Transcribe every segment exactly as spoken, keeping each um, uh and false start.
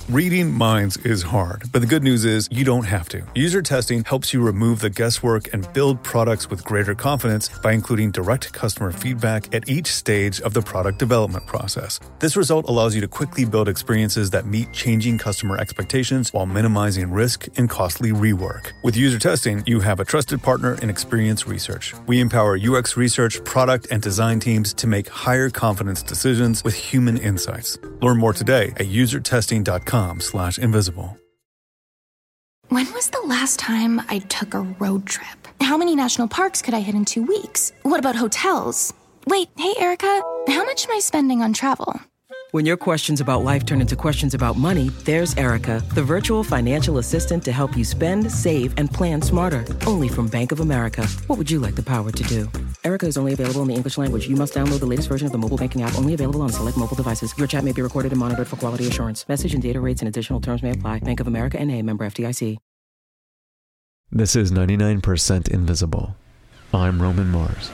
Reading minds is hard, but the good news is you don't have to. User testing helps you remove the guesswork and build products with greater confidence by including direct customer feedback at each stage of the product development process. This result allows you to quickly build experiences that meet changing customer expectations while minimizing risk and costly rework. With user testing, you have a trusted partner in Experience Research. We empower U X research, product, and design teams to make higher confidence decisions with human insights. Learn more today at user testing dot com slash invisible. When was the last time I took a road trip? How many national parks could I hit in two weeks? What about hotels? Wait, hey, Erica, how much am I spending on travel? When your questions about life turn into questions about money, there's Erica, the virtual financial assistant to help you spend, save, and plan smarter. Only from Bank of America. What would you like the power to do? Erica is only available in the English language. You must download the latest version of the mobile banking app, only available on select mobile devices. Your chat may be recorded and monitored for quality assurance. Message and data rates and additional terms may apply. Bank of America N A, member F D I C. This is ninety-nine percent Invisible. I'm Roman Mars.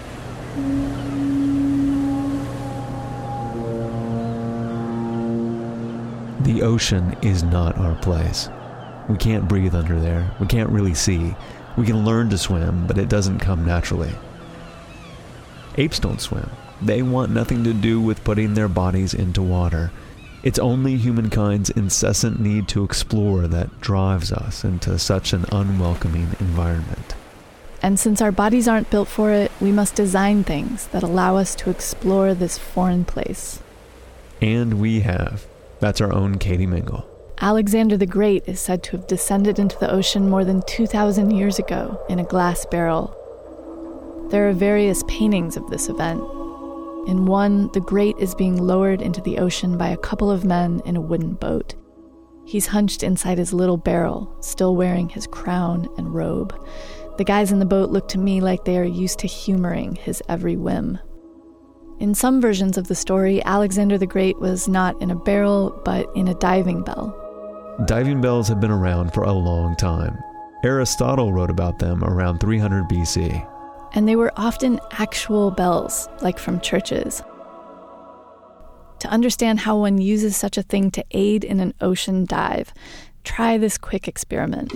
The ocean is not our place. We can't breathe under there. We can't really see. We can learn to swim, but it doesn't come naturally. Apes don't swim. They want nothing to do with putting their bodies into water. It's only humankind's incessant need to explore that drives us into such an unwelcoming environment. And since our bodies aren't built for it, we must design things that allow us to explore this foreign place. And we have. That's our own Katie Mingle. Alexander the Great is said to have descended into the ocean more than two thousand years ago in a glass barrel. There are various paintings of this event. In one, the Great is being lowered into the ocean by a couple of men in a wooden boat. He's hunched inside his little barrel, still wearing his crown and robe. The guys in the boat look to me like they are used to humoring his every whim. In some versions of the story, Alexander the Great was not in a barrel, but in a diving bell. Diving bells have been around for a long time. Aristotle wrote about them around three hundred B C. And they were often actual bells, like from churches. To understand how one uses such a thing to aid in an ocean dive, try this quick experiment.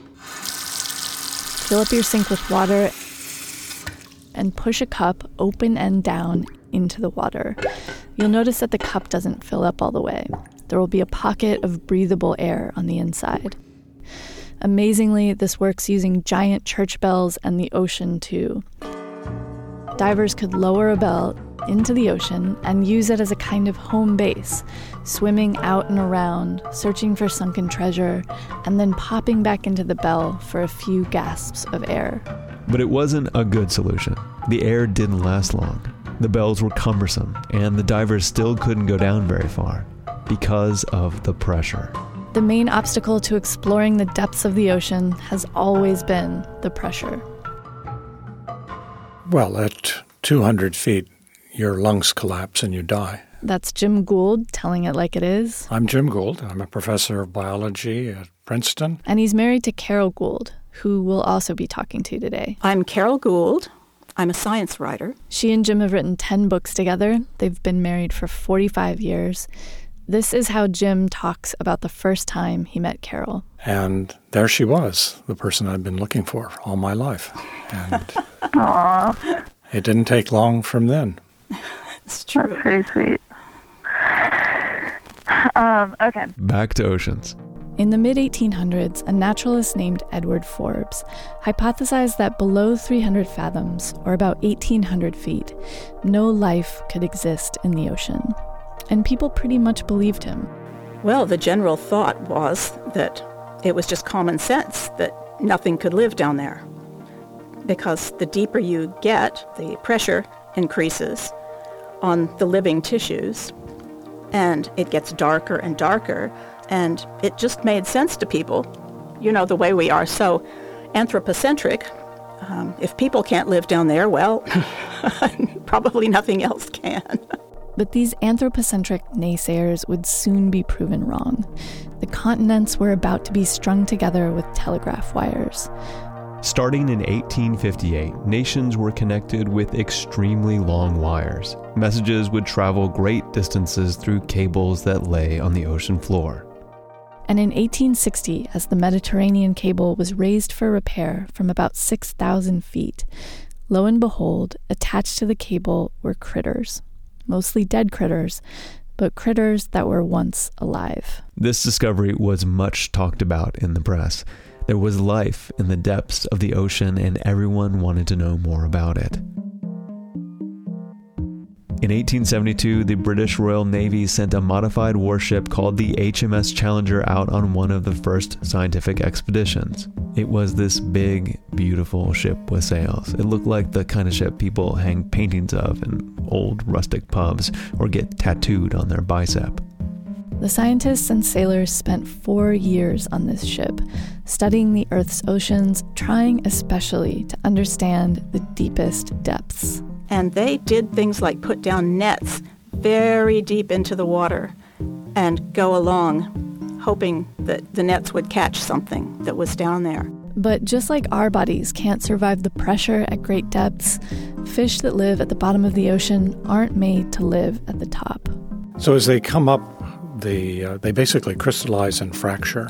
Fill up your sink with water and push a cup open and down into the water. You'll notice that the cup doesn't fill up all the way. There will be a pocket of breathable air on the inside. Amazingly, this works using giant church bells and the ocean too. Divers could lower a bell into the ocean and use it as a kind of home base, swimming out and around, searching for sunken treasure, and then popping back into the bell for a few gasps of air. But it wasn't a good solution. The air didn't last long. The bells were cumbersome, and the divers still couldn't go down very far because of the pressure. The main obstacle to exploring the depths of the ocean has always been the pressure. Well, at two hundred feet, your lungs collapse and you die. That's Jim Gould telling it like it is. I'm Jim Gould. I'm a professor of biology at Princeton. And he's married to Carol Gould, who we'll also be talking to today. I'm Carol Gould. I'm a science writer. She and Jim have written ten books together. They've been married for forty-five years. This is how Jim talks about the first time he met Carol. And there she was, the person I'd been looking for all my life. And Aww. It didn't take long from then. It's true. That's pretty sweet. Um, okay. Back to oceans. In the mid eighteen hundreds, a naturalist named Edward Forbes hypothesized that below three hundred fathoms, or about eighteen hundred feet, no life could exist in the ocean. And people pretty much believed him. Well, the general thought was that it was just common sense that nothing could live down there. Because the deeper you get, the pressure increases on the living tissues, and it gets darker and darker. And it just made sense to people, you know, the way we are so anthropocentric. Um, if people can't live down there, well, probably nothing else can. But these anthropocentric naysayers would soon be proven wrong. The continents were about to be strung together with telegraph wires. Starting in eighteen fifty-eight, nations were connected with extremely long wires. Messages would travel great distances through cables that lay on the ocean floor. And in eighteen sixty, as the Mediterranean cable was raised for repair from about six thousand feet, lo and behold, attached to the cable were critters. Mostly dead critters, but critters that were once alive. This discovery was much talked about in the press. There was life in the depths of the ocean, and everyone wanted to know more about it. In eighteen seventy-two, the British Royal Navy sent a modified warship called the H M S Challenger out on one of the first scientific expeditions. It was this big, beautiful ship with sails. It looked like the kind of ship people hang paintings of in old rustic pubs or get tattooed on their bicep. The scientists and sailors spent four years on this ship, studying the Earth's oceans, trying especially to understand the deepest depths. And they did things like put down nets very deep into the water and go along, hoping that the nets would catch something that was down there. But just like our bodies can't survive the pressure at great depths, fish that live at the bottom of the ocean aren't made to live at the top. So as they come up, they, uh, they basically crystallize and fracture.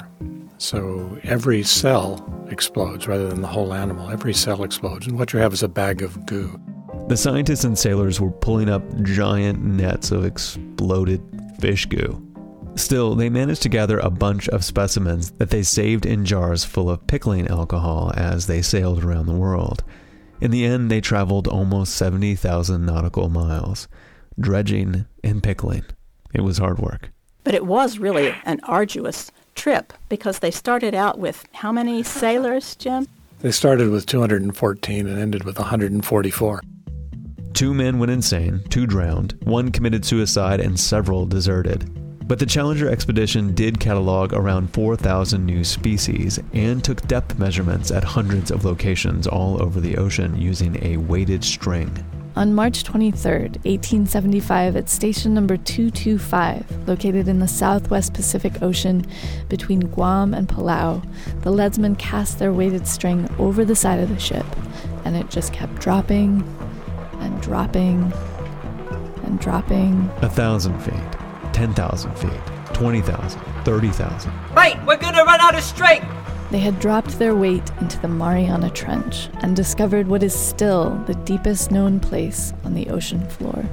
So every cell explodes rather than the whole animal. Every cell explodes, and what you have is a bag of goo. The scientists and sailors were pulling up giant nets of exploded fish goo. Still, they managed to gather a bunch of specimens that they saved in jars full of pickling alcohol as they sailed around the world. In the end, they traveled almost seventy thousand nautical miles, dredging and pickling. It was hard work. But it was really an arduous trip because they started out with how many sailors, Jim? They started with two hundred fourteen and ended with one hundred forty-four. Two men went insane, two drowned, one committed suicide, and several deserted. But the Challenger expedition did catalog around four thousand new species and took depth measurements at hundreds of locations all over the ocean using a weighted string. On March twenty-third, eighteen seventy-five, at station number two two five, located in the southwest Pacific Ocean between Guam and Palau, the leadsmen cast their weighted string over the side of the ship, and it just kept dropping and dropping and dropping. A thousand feet, ten thousand feet, twenty thousand, thirty thousand. Mate, we're gonna run out of string! They had dropped their weight into the Mariana Trench and discovered what is still the deepest known place on the ocean floor.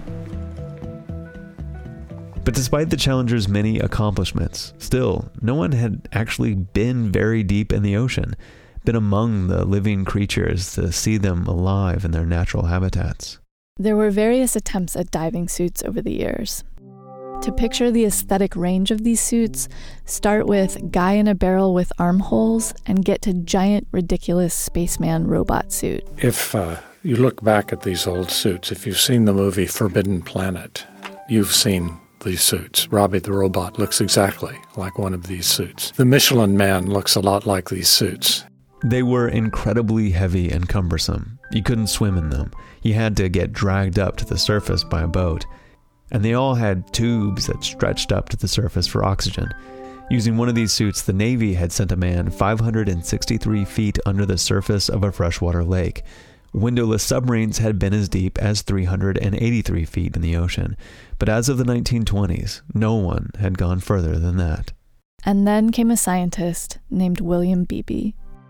But despite the Challenger's many accomplishments, still, no one had actually been very deep in the ocean, been among the living creatures to see them alive in their natural habitats. There were various attempts at diving suits over the years. To picture the aesthetic range of these suits, start with guy in a barrel with armholes and get to giant, ridiculous spaceman robot suit. If uh, you look back at these old suits, if you've seen the movie Forbidden Planet, you've seen these suits. Robbie the robot looks exactly like one of these suits. The Michelin Man looks a lot like these suits. They were incredibly heavy and cumbersome. You couldn't swim in them. You had to get dragged up to the surface by a boat. And they all had tubes that stretched up to the surface for oxygen. Using one of these suits, the Navy had sent a man five hundred sixty-three feet under the surface of a freshwater lake. Windowless submarines had been as deep as three hundred eighty-three feet in the ocean. But as of the nineteen twenties, no one had gone further than that. And then came a scientist named William Beebe.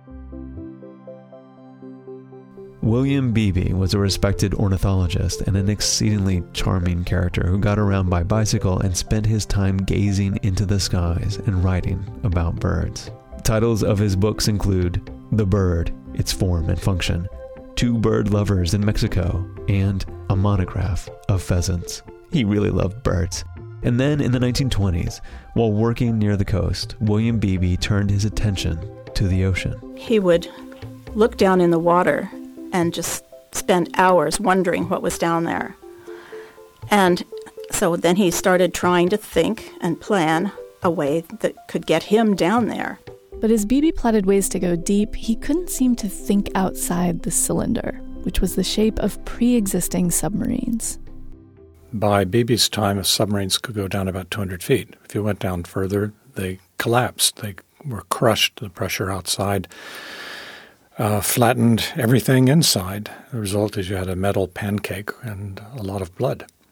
William Beebe was a respected ornithologist and an exceedingly charming character who got around by bicycle and spent his time gazing into the skies and writing about birds. Titles of his books include The Bird, Its Form and Function, Two Bird Lovers in Mexico, and A Monograph of Pheasants. He really loved birds. And then in the nineteen twenties, while working near the coast, William Beebe turned his attention to the ocean. He would look down in the water and just spend hours wondering what was down there. And so then he started trying to think and plan a way that could get him down there. But as Beebe plotted ways to go deep, he couldn't seem to think outside the cylinder, which was the shape of pre-existing submarines. By Beebe's time, submarines could go down about two hundred feet. If you went down further, they collapsed. They were crushed. The pressure outside Uh, flattened everything inside. The result is you had a metal pancake and a lot of blood.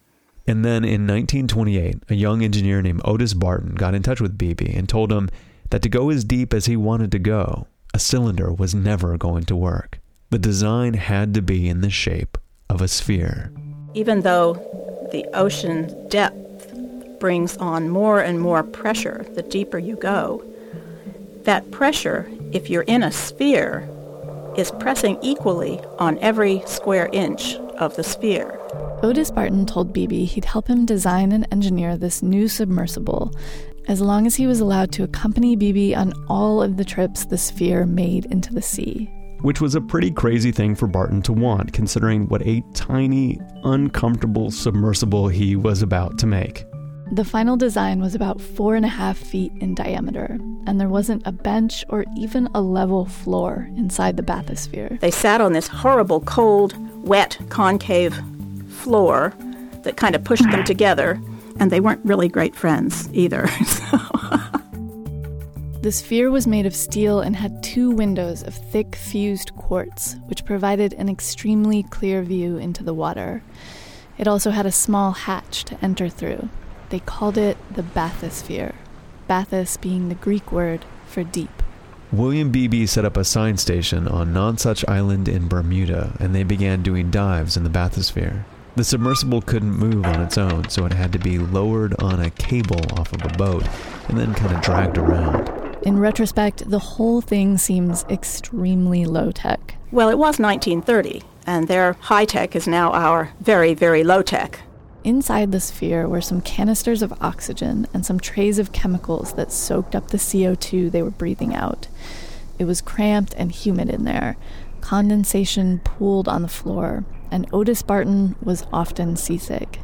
And then in nineteen twenty-eight, a young engineer named Otis Barton got in touch with Beebe and told him that to go as deep as he wanted to go, a cylinder was never going to work. The design had to be in the shape of a sphere. Even though the ocean depth brings on more and more pressure the deeper you go, that pressure, if you're in a sphere, is pressing equally on every square inch of the sphere. Otis Barton told Beebe he'd help him design and engineer this new submersible as long as he was allowed to accompany Beebe on all of the trips the sphere made into the sea. Which was a pretty crazy thing for Barton to want, considering what a tiny, uncomfortable submersible he was about to make. The final design was about four and a half feet in diameter, and there wasn't a bench or even a level floor inside the bathysphere. They sat on this horrible, cold, wet, concave floor that kind of pushed them together, and they weren't really great friends either. So. The sphere was made of steel and had two windows of thick fused quartz, which provided an extremely clear view into the water. It also had a small hatch to enter through. They called it the bathysphere, bathys being the Greek word for deep. William Beebe set up a science station on Nonsuch Island in Bermuda, and they began doing dives in the bathysphere. The submersible couldn't move on its own, so it had to be lowered on a cable off of a boat and then kind of dragged around. In retrospect, the whole thing seems extremely low-tech. Well, it was nineteen thirty, and their high-tech is now our very, very low-tech. Inside the sphere were some canisters of oxygen and some trays of chemicals that soaked up the C O two they were breathing out. It was cramped and humid in there. Condensation pooled on the floor, and Otis Barton was often seasick.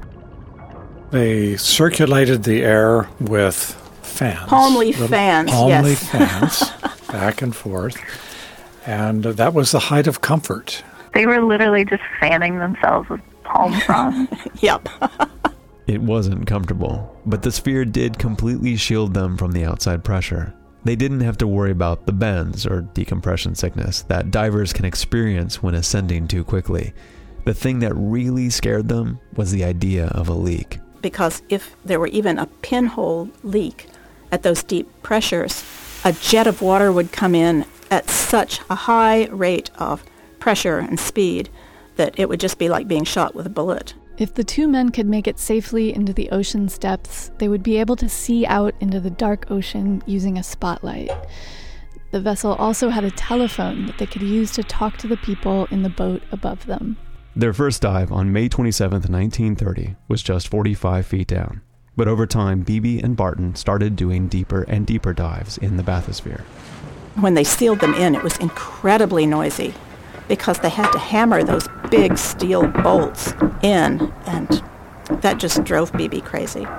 They circulated the air with fans. Palm leaf Little fans, palm yes. leaf fans, back and forth. And that was the height of comfort. They were literally just fanning themselves with palm fronds. Yep. It wasn't comfortable, but the sphere did completely shield them from the outside pressure. They didn't have to worry about the bends or decompression sickness that divers can experience when ascending too quickly. The thing that really scared them was the idea of a leak. Because if there were even a pinhole leak at those deep pressures, a jet of water would come in at such a high rate of pressure and speed that it would just be like being shot with a bullet. If the two men could make it safely into the ocean's depths, they would be able to see out into the dark ocean using a spotlight. The vessel also had a telephone that they could use to talk to the people in the boat above them. Their first dive on May twenty-seventh, nineteen thirty was just forty-five feet down. But over time, Beebe and Barton started doing deeper and deeper dives in the bathysphere. When they sealed them in, it was incredibly noisy because they had to hammer those big steel bolts in, and that just drove Beebe crazy.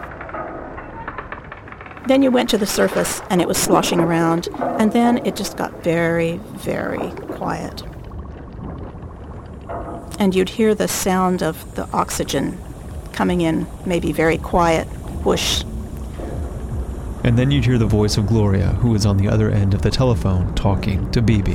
Then you went to the surface, and it was sloshing around, and then it just got very, very quiet. And you'd hear the sound of the oxygen coming in, maybe very quiet, whoosh. And then you'd hear the voice of Gloria, who was on the other end of the telephone talking to Beebe.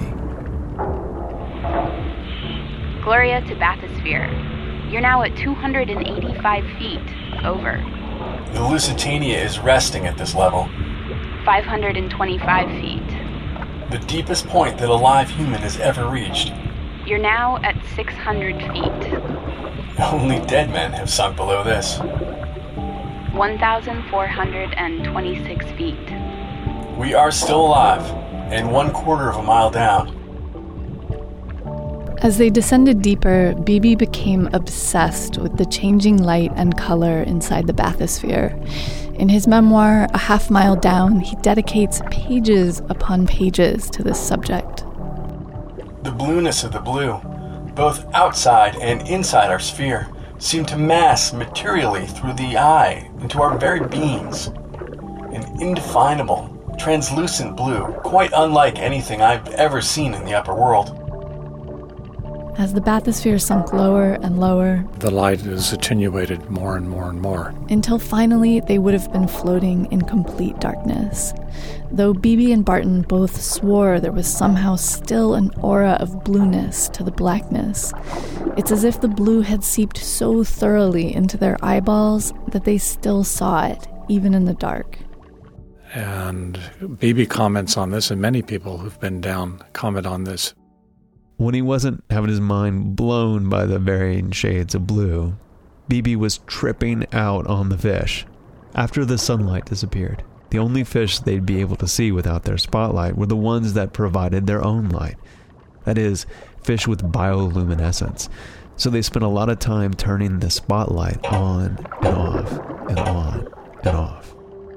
Gloria to bathysphere. You're now at two hundred eighty-five feet. Over. The Lusitania is resting at this level. five hundred twenty-five feet. The deepest point that a live human has ever reached. You're now at six hundred feet. Only dead men have sunk below this. one thousand four hundred twenty-six feet. We are still alive, and one quarter of a mile down. As they descended deeper, Beebe became obsessed with the changing light and color inside the bathysphere. In his memoir, A Half Mile Down, he dedicates pages upon pages to this subject. The blueness of the blue, both outside and inside our sphere, seem to mass materially through the eye into our very beings. An indefinable, translucent blue, quite unlike anything I've ever seen in the upper world. As the bathysphere sunk lower and lower, the light is attenuated more and more and more. Until finally they would have been floating in complete darkness. Though Beebe and Barton both swore there was somehow still an aura of blueness to the blackness. It's as if the blue had seeped so thoroughly into their eyeballs that they still saw it, even in the dark. And Beebe comments on this, and many people who've been down comment on this. When he wasn't having his mind blown by the varying shades of blue, Beebe was tripping out on the fish. After the sunlight disappeared, the only fish they'd be able to see without their spotlight were the ones that provided their own light. That is, fish with bioluminescence. So they spent a lot of time turning the spotlight on and off and on and off.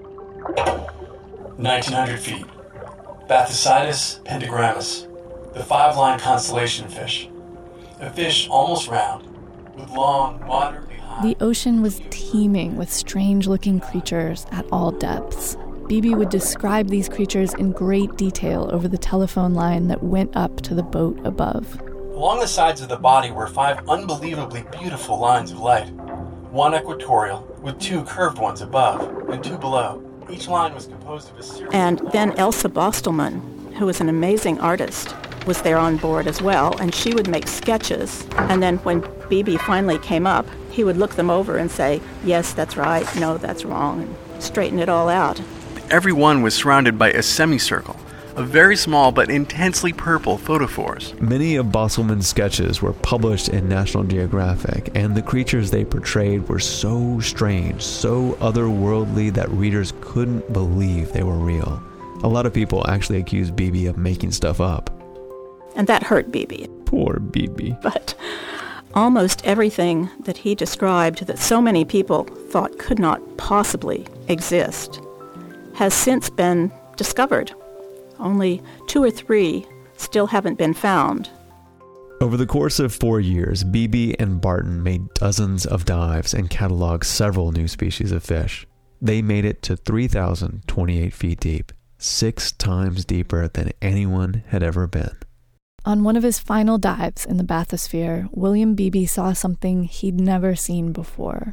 nineteen hundred feet. Bathysitis pentagrammus. The five-line constellation fish. A fish almost round, with long, moderately high... The ocean was teeming with strange-looking creatures at all depths. Beebe would describe these creatures in great detail over the telephone line that went up to the boat above. Along the sides of the body were five unbelievably beautiful lines of light. One equatorial, with two curved ones above, and two below. Each line was composed of a series... And then Elsa Bostelmann, who was an amazing artist, was there on board as well, and she would make sketches. And then when Beebe finally came up, he would look them over and say, yes, that's right, no, that's wrong, and straighten it all out. Every one was surrounded by a semicircle of very small but intensely purple photophores. Many of Bostelmann's sketches were published in National Geographic, and the creatures they portrayed were so strange, so otherworldly that readers couldn't believe they were real. A lot of people actually accused Beebe of making stuff up. And that hurt Beebe. Poor Beebe. But almost everything that he described that so many people thought could not possibly exist has since been discovered. Only two or three still haven't been found. Over the course of four years, Beebe and Barton made dozens of dives and cataloged several new species of fish. They made it to three thousand twenty-eight feet deep, six times deeper than anyone had ever been. On one of his final dives in the bathysphere, William Beebe saw something he'd never seen before.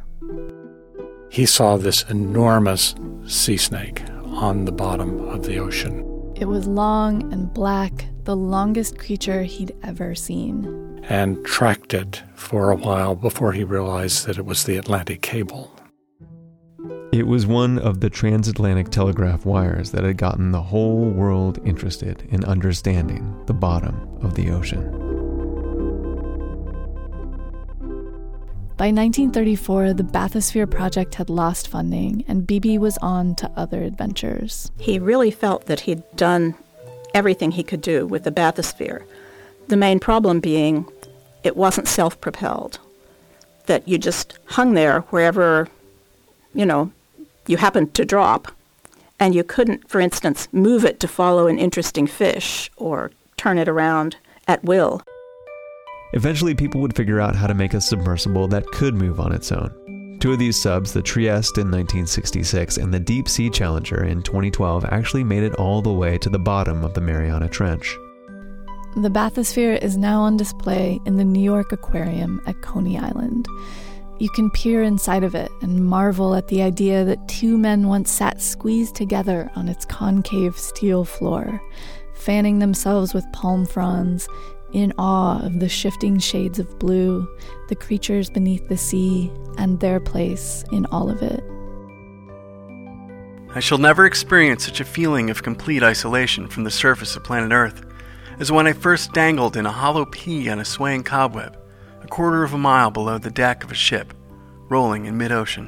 He saw this enormous sea snake on the bottom of the ocean. It was long and black, the longest creature he'd ever seen. And tracked it for a while before he realized that it was the Atlantic cable. It was one of the transatlantic telegraph wires that had gotten the whole world interested in understanding the bottom of the ocean. By nineteen thirty-four, the Bathysphere Project had lost funding, and Beebe was on to other adventures. He really felt that he'd done everything he could do with the bathysphere. The main problem being it wasn't self-propelled, that you just hung there wherever, you know, you happened to drop, and you couldn't, for instance, move it to follow an interesting fish or turn it around at will. Eventually, people would figure out how to make a submersible that could move on its own. Two of these subs, the Trieste in nineteen sixty-six and the Deep Sea Challenger in twenty twelve, actually made it all the way to the bottom of the Mariana Trench. The bathysphere is now on display in the New York Aquarium at Coney Island. You can peer inside of it and marvel at the idea that two men once sat squeezed together on its concave steel floor, fanning themselves with palm fronds, in awe of the shifting shades of blue, the creatures beneath the sea, and their place in all of it. I shall never experience such a feeling of complete isolation from the surface of planet Earth as when I first dangled in a hollow pea on a swaying cobweb, a quarter of a mile below the deck of a ship, rolling in mid-ocean.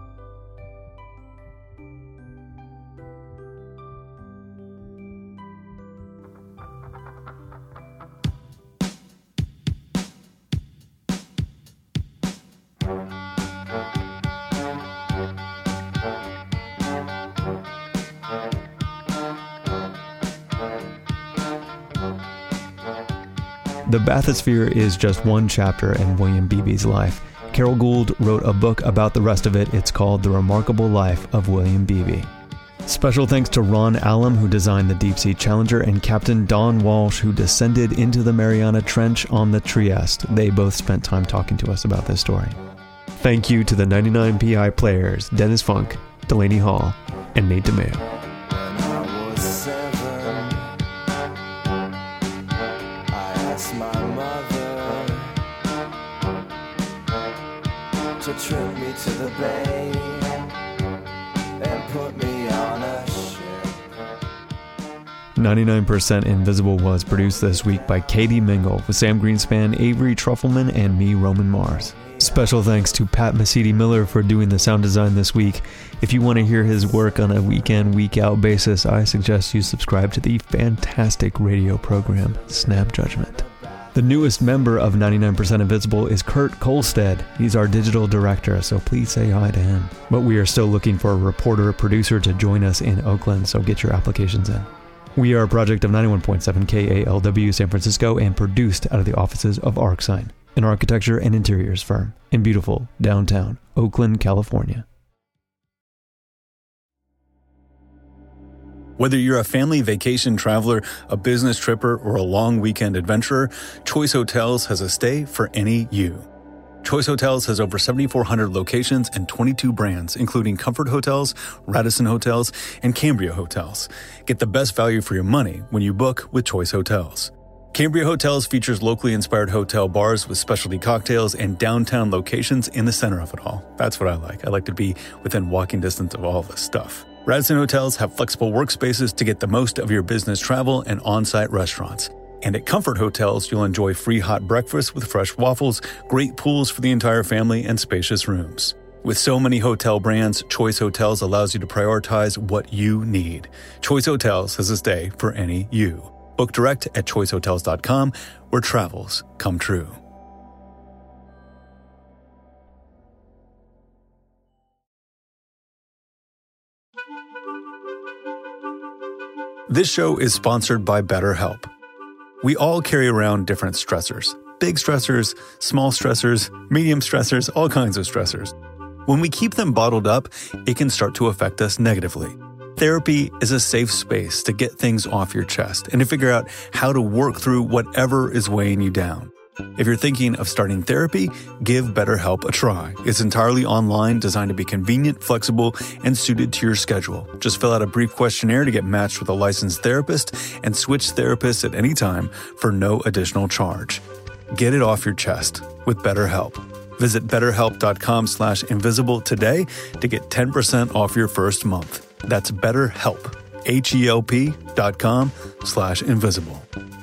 The bathysphere is just one chapter in William Beebe's life. Carol Gould wrote a book about the rest of it. It's called The Remarkable Life of William Beebe. Special thanks to Ron Allum, who designed the Deep Sea Challenger, and Captain Don Walsh, who descended into the Mariana Trench on the Trieste. They both spent time talking to us about this story. Thank you to the ninety-nine P I players, Dennis Funk, Delaney Hall, and Nate DeMeo. To trip me to the bay and put me on a ship. ninety-nine percent Invisible was produced this week by Katie Mingle with Sam Greenspan, Avery Trufelman, and me, Roman Mars. Special thanks to Pat Mesiti-Miller for doing the sound design this week. If you want to hear his work on a week-in, week-out basis, I suggest you subscribe to the fantastic radio program, Snap Judgment. The newest member of ninety-nine percent Invisible is Kurt Kolstad. He's our digital director, so please say hi to him. But we are still looking for a reporter or producer to join us in Oakland, so get your applications in. We are a project of ninety-one point seven K A L W San Francisco and produced out of the offices of ArcSign, an architecture and interiors firm in beautiful downtown Oakland, California. Whether you're a family vacation traveler, a business tripper, or a long weekend adventurer, Choice Hotels has a stay for any you. Choice Hotels has over seventy-four hundred locations and twenty-two brands, including Comfort Hotels, Radisson Hotels, and Cambria Hotels. Get the best value for your money when you book with Choice Hotels. Cambria Hotels features locally inspired hotel bars with specialty cocktails and downtown locations in the center of it all. That's what I like. I like to be within walking distance of all this stuff. Radisson Hotels have flexible workspaces to get the most of your business travel and on-site restaurants. And at Comfort Hotels, you'll enjoy free hot breakfast with fresh waffles, great pools for the entire family, and spacious rooms. With so many hotel brands, Choice Hotels allows you to prioritize what you need. Choice Hotels has a stay for any you. Book direct at choice hotels dot com, where travels come true. This show is sponsored by BetterHelp. We all carry around different stressors. Big stressors, small stressors, medium stressors, all kinds of stressors. When we keep them bottled up, it can start to affect us negatively. Therapy is a safe space to get things off your chest and to figure out how to work through whatever is weighing you down. If you're thinking of starting therapy, give BetterHelp a try. It's entirely online, designed to be convenient, flexible, and suited to your schedule. Just fill out a brief questionnaire to get matched with a licensed therapist and switch therapists at any time for no additional charge. Get it off your chest with BetterHelp. Visit betterhelp.com slash invisible today to get ten percent off your first month. That's BetterHelp, H-E-L-P dot com slash invisible.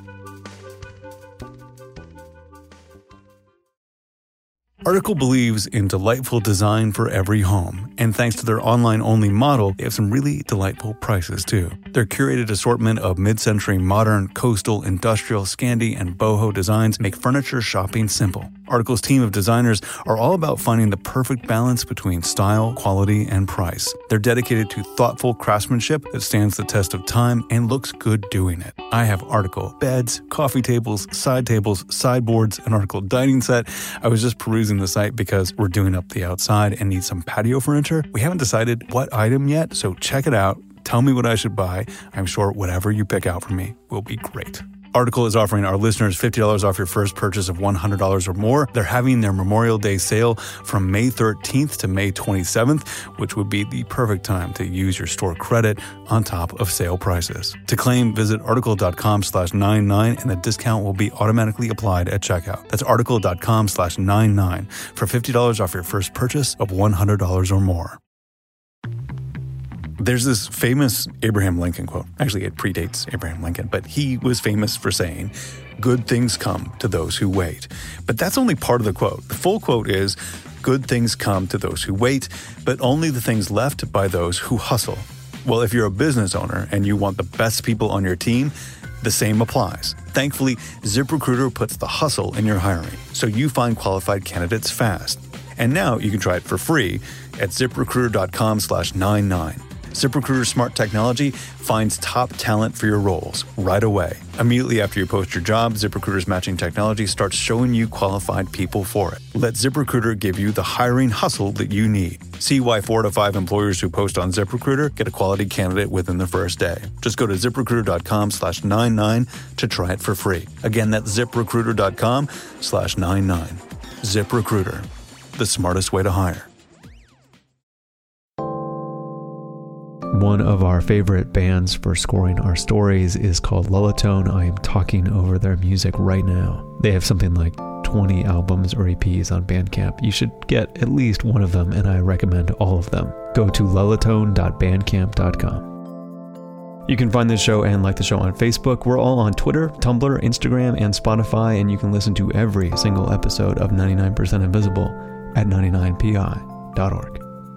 Article believes in delightful design for every home, and thanks to their online-only model, they have some really delightful prices too. Their curated assortment of mid-century modern, coastal, industrial, Scandi, and boho designs make furniture shopping simple. Article's team of designers are all about finding the perfect balance between style, quality, and price. They're dedicated to thoughtful craftsmanship that stands the test of time and looks good doing it. I have Article beds, coffee tables, side tables, sideboards, an Article dining set. I was just perusing the site because we're doing up the outside and need some patio furniture. We haven't decided what item yet, so check it out. Tell me what I should buy. I'm sure whatever you pick out for me will be great. Article is offering our listeners fifty dollars off your first purchase of one hundred dollars or more. They're having their Memorial Day sale from May thirteenth to May twenty-seventh, which would be the perfect time to use your store credit on top of sale prices. To claim, visit article.com slash 99 and the discount will be automatically applied at checkout. That's article.com slash 99 for fifty dollars off your first purchase of one hundred dollars or more. There's this famous Abraham Lincoln quote. Actually, it predates Abraham Lincoln, but he was famous for saying, "Good things come to those who wait." But that's only part of the quote. The full quote is, "Good things come to those who wait, but only the things left by those who hustle." Well, if you're a business owner and you want the best people on your team, the same applies. Thankfully, ZipRecruiter puts the hustle in your hiring, so you find qualified candidates fast. And now you can try it for free at ziprecruiter.com slash 99. ZipRecruiter's smart technology finds top talent for your roles right away. Immediately after you post your job, ZipRecruiter's matching technology starts showing you qualified people for it. Let ZipRecruiter give you the hiring hustle that you need. See why four to five employers who post on ZipRecruiter get a quality candidate within the first day. Just go to ZipRecruiter.com slash 99 to try it for free. Again, that's ZipRecruiter.com slash 99. ZipRecruiter, the smartest way to hire. One of our favorite bands for scoring our stories is called Lullatone. I am talking over their music right now. They have something like twenty albums or E Ps on Bandcamp. You should get at least one of them, and I recommend all of them. Go to lullatone dot bandcamp dot com. You can find this show and like the show on Facebook. We're all on Twitter, Tumblr, Instagram, and Spotify, and you can listen to every single episode of ninety-nine percent Invisible at ninety-nine P I dot org.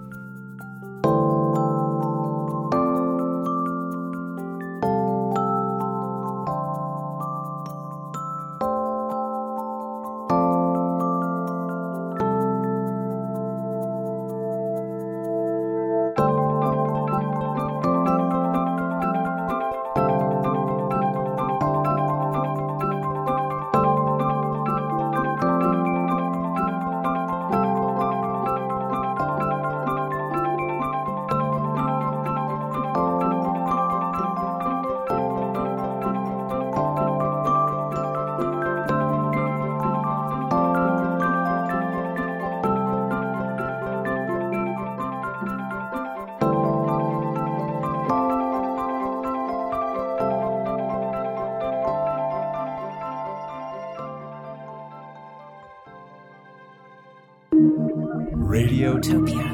Radiotopia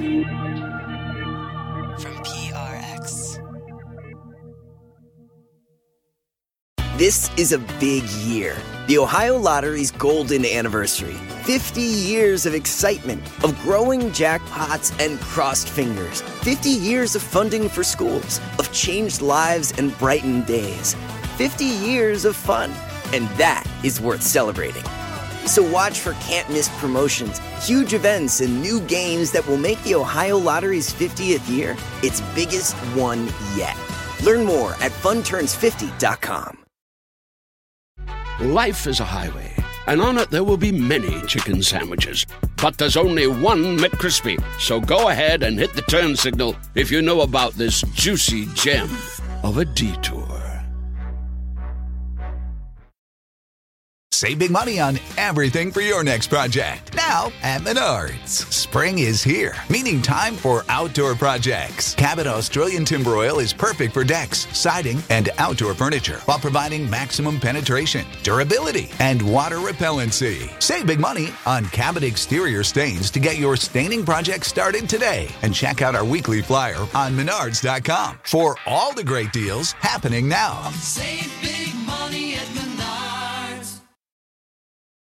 from P R X. This is a big year. The Ohio Lottery's golden anniversary. fifty years of excitement, of growing jackpots and crossed fingers. fifty years of funding for schools, of changed lives and brightened days. fifty years of fun, and that is worth celebrating. So watch for can't-miss promotions, huge events, and new games that will make the Ohio Lottery's fiftieth year its biggest one yet. Learn more at fun turns fifty dot com. Life is a highway, and on it there will be many chicken sandwiches. But there's only one McCrispy. So go ahead and hit the turn signal if you know about this juicy gem of a detour. Save big money on everything for your next project. Now at Menards. Spring is here, meaning time for outdoor projects. Cabot Australian Timber Oil is perfect for decks, siding, and outdoor furniture while providing maximum penetration, durability, and water repellency. Save big money on Cabot exterior stains to get your staining project started today. And check out our weekly flyer on menards dot com for all the great deals happening now. Save big money at Menards.